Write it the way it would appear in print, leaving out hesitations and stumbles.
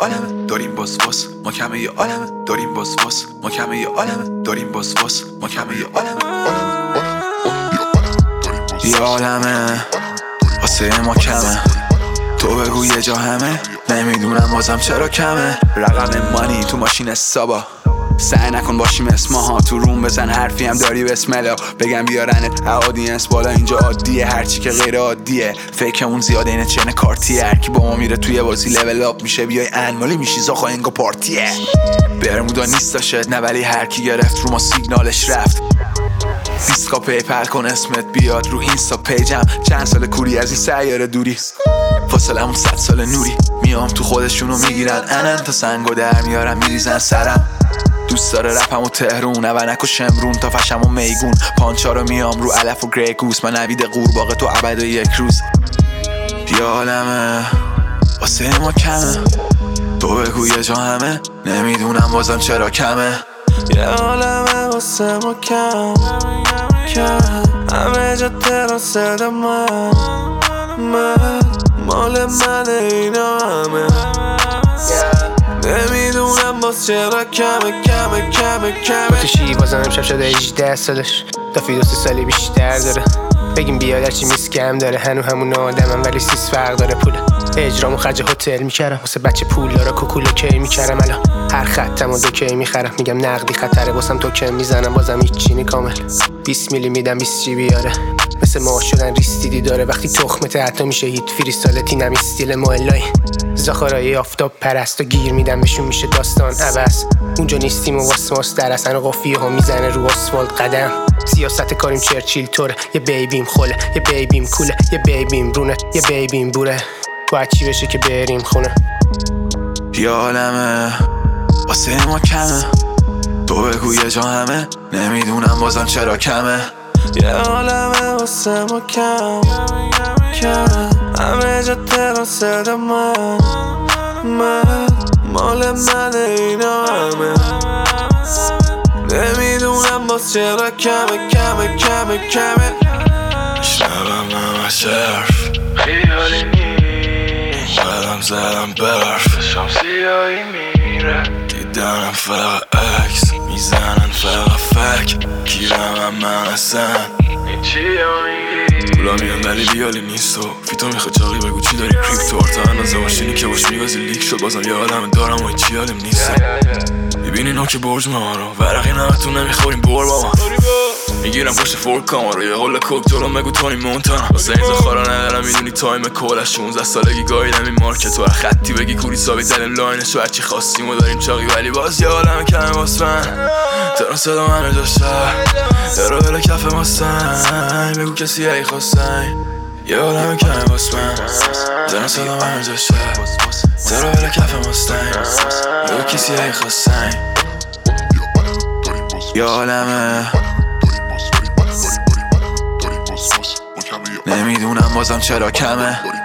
عالمه داریم وسواس، ما کمه یه عالمه داریم وسواس، ما کمه یه عالمه داریم وسواس، ما کمه یه عالمه یه عالمه واسه ما کمه. تو بگو یه جا همه، نمیدونم بازم چرا کمه. رقم مانی تو ماشین حسابا، سعی نکن باشی مثل ماها. تو روم بزن حرفی هم داری بسملا، بگم بیارنت اودینس بالا. اینجا عادیه هرچی که غیر عادیه، فیکمون زیاده اینه چنه کارتیه. هرکی با ما میره توی بازی لول اپ میشه، بیای انمالی میشی زاخا انگا پارتیه. برمودا نیستاشت نه ولی هرکی گرفت رو ما سیگنالش رفت. دیسکا پیپل کن اسمت بیاد رو اینستا پیجم. چند سال کوری از این سیاره دوری، فاصلمون 100 سال نوری. میام تو خودشونو میگیرن انن تا سنگو در میارن میریزن سرم. دوست داره رپمو تهرون اونک و شمرون تا فشمو میگون. پانچا رو میام رو علف و گری گوس، من نوید قورباغه تو ابد و یک روز. یه عالمه واسه ما کمه، تو بگو یه جا همه، نمیدونم بازم چرا کمه. یه عالمه واسه ما کم همه جا تران صدا من مال منه اینا همه. نمیدونم باز چرا کمه باتشی بازم امشب شده 18 سالش، تا فی 2 سالی بیشتر داره. بگیم بیاد هرچی میز کم داره، هنو همون آدمم ولی 3 فرق داره. پول اجرامو خرج هتل میکردم، واسه بچه پول داره کوکولو کی میکردم. الان هر خطمو 2 کی میخرم، میگم نقدی خطره واسم توکن میزنم. بازم هیچی کامل 20 میلی میدم 20 جی بیاره. مثل ما شدن ریستیدی داره، وقتی تخمت حتی میشه هیت فریستالتی نمی استیل موالای. زاخارای آفتاب پرست و گیر میدم بهشون میشه داستان عوض. اونجا نیستیم و واسماس در اصلا قافیه ها میزنه رو آسفالت قدم. سیاست کاریم چرچیل طوره، یه بیبیم خوله، یه بیبیم کوله، یه بیبیم رونه، یه بیبیم بوره. باید چی بشه که بریم خونه. یه عالمه واسه ما کمه، تو بگو یه جا همه، نمیدونم بازم چرا کمه. یه عالمه واسه ما کم همه جا تران صدا من مال منه اینا همه. نمیدونم باز چرا کمه شنبم همش حرف خیالی نیست، بدم زدم برف شام سیاهی میره. دیدنم فقط عکس میزنن فقط فک، گیرم هم من اصلا هیچی ها میگی. پولا میان ولی لیالی نیست. و فیتو میخواد چاقی بگو چی داری کریپتو. آرتا اندازه ماشینی که باش میگازی لیک شد، بازم یه عالم دارم و هیچی حالم نیست. میبینی نوک برج ما رو، ورقی نمتون نمیخوریم بور بابا. میگیرم پشت فور کامارو، یه قول کوک جلو مگو تونی مونتانا. واسه این زخارا ندارم میدونی تایم کل 16 سالگی گاییدم این مارکت. و خطی بگی کوری ثابت زدیم لاینشو هرچی خواستیم و داریم چاقی، ولی باز یه عالم کمه واس من. تران صدا همه جا شهر درو بله کف ماستن، بگو کسی ای خواستن. یه عالم کمه واس من، تران صدا همه جا شهر درو بله کف ماستن، بگو کسی ای خواستن. یه عالمه نمیدونم بازم چرا کمه.